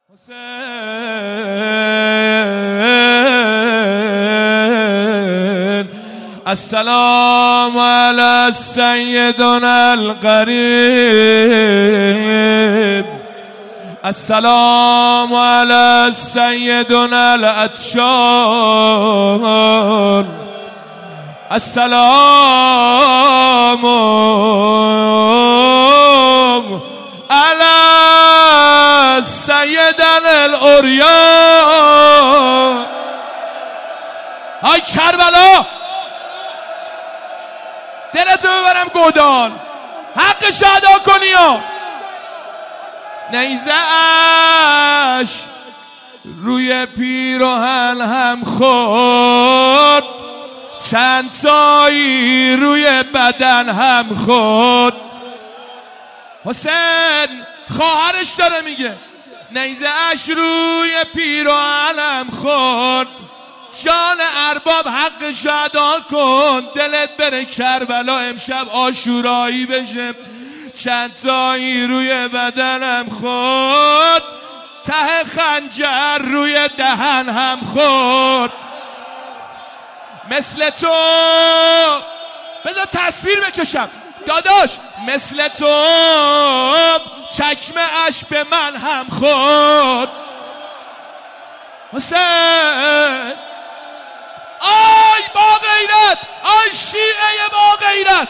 حسین السلام علی سیدنا القریب، السلام علی سیدنا العطشان، السلام علی سیدنا العریان. های کربلا، دلتو ببرم گودال، حقش ادا کنی ها. نیزه اش روی پیراهن هم خورد، چند تایی روی بدن هم خورد. حسین خواهرش داره میگه نیزه اش روی پیراهن هم خورد، جان ارباب حقش ادا کن، دلت بره کربلا امشب عاشورایی بشه. چند تایی روی بدنم خورد، ته خنجر روی دهن هم خورد. مثل تو بذار تصویر بکشم داداش، مثل تو چکمه اش به من هم خورد. حسین آی با غیرت، آی شیعه با غیرت.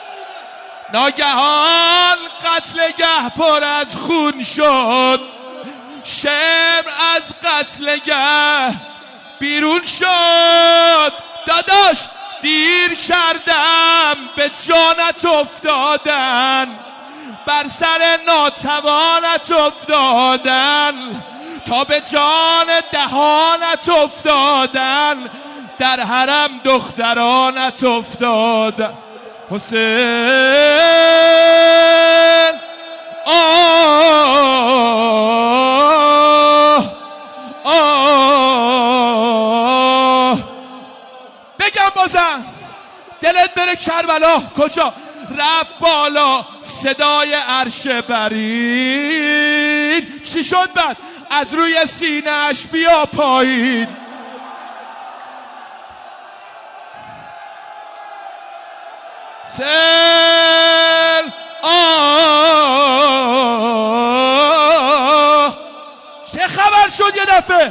ناگهان قتلگه پر از خون شد، شمر از قتلگه بیرون شد. داداش دیر کردم به جانت افتادن، بر سر ناتوانت افتادن، تا به جان دهانت افتادن، در حرم دخترانت افتادن. حسین بگم بازم دلت بره کربلا کجا رفت بالا صدای عرش برین. چی شد بعد؟ از روی سینه‌اش بیا پایین. چه خبر شد یه دفعه؟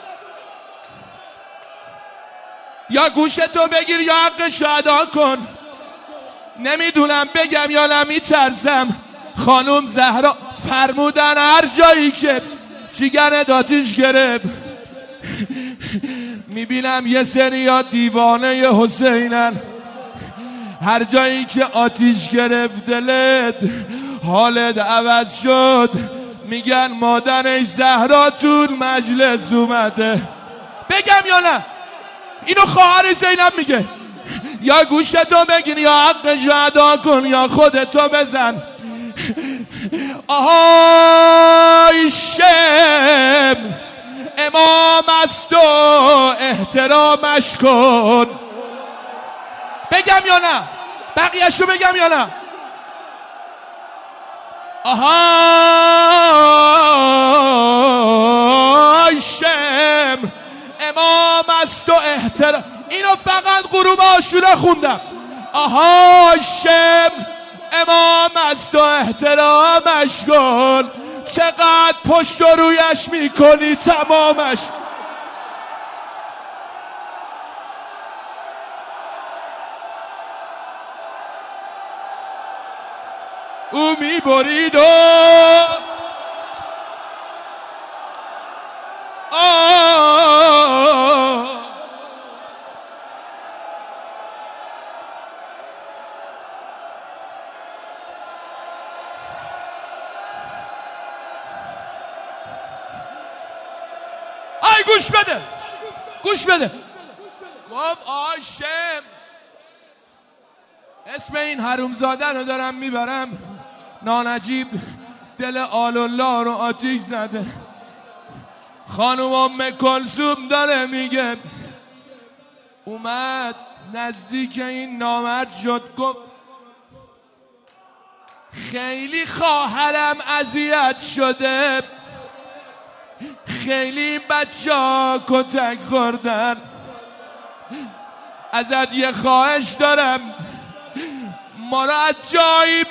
یا گوشتو بگیر یا حقش ادا کن. نمیدونم بگم یا نمیترسم. خانم زهرا فرمودن هر جایی که جیگرت آتیش گرفت. میبینم یه سریا دیوانه حسینن، هر جایی که آتیش گرفت دلت حالت عوض شد، میگن مادرش زهرا تو مجلس اومده. بگم یا نه؟ اینو خواهر زینب میگه. یا گوشتو بگیر یا حقش ادا کن یا خودتو بزن. آهای شم امام است و احترامش کن. بگم یا نه؟ بقیه‌شو بگم یا نه؟ آهای شم امام است و احترام. اینو فقط غروب عاشورا خوندم. آهای شم امام است و احترامش کن، چقدر پشت و رویش میکنی تمامش. او میبرید و گوش بده، گوش بده. گفت آی شم اسم این حرومزاده رو دارم میبرم. نانجیب دل آلالله رو آتیش زده. خانم ام کلثوم داره میگه اومد نزدیک این نامرد شد، گفت خیلی خواهرم اذیت شده، خیلی بچه ها کتک خوردن. ازت یه خواهش دارم ما را از جایی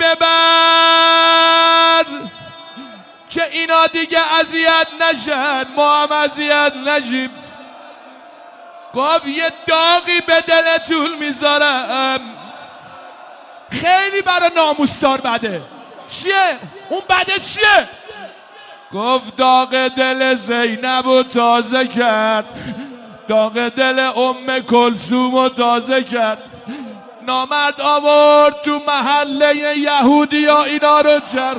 ببر که اینا دیگه اذیت نشن، ما هم اذیت نشیم. گفت یه داغی به دلتون میذارم، خیلی برای ناموسدار بده. چیه؟ اون بده چیه؟ گفت داغ دل زینبو تازه کرد، داغ دل ام کلثومو تازه کرد. نامرد آورد تو محله یهودی ها اینا رو چرخ.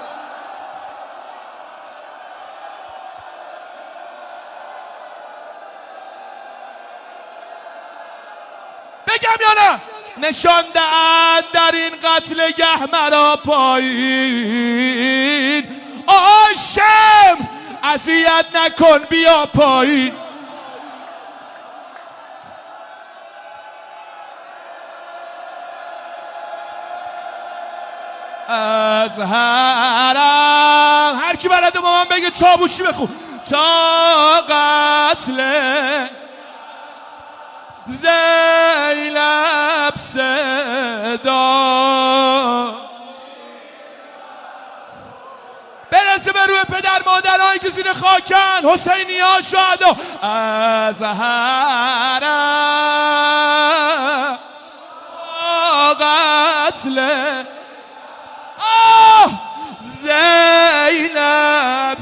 بگم یا نه؟ نشان دهند در این قتلگه مرا پایین. آشم اذیت نکن بیا پایین. از حرم هر کی بلده با من بگه چاوشی بخون. تا قتل زینب صدا برسه به روی پدر مادرهایی که زیر خاکن، حسینی ها شهدا. از حرم قتل زینب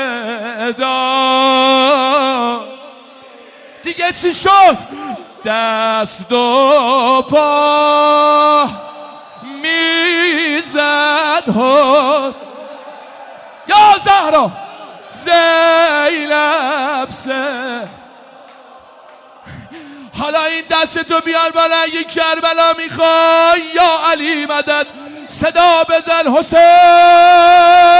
صدا. دیگه چی شد؟ دست و پا میزد حسین. یا زهرا زینب صدا. حالا این دستتو بیار بالا اگه کربلا میخوای. یا علی مدد صدا بزن حسین.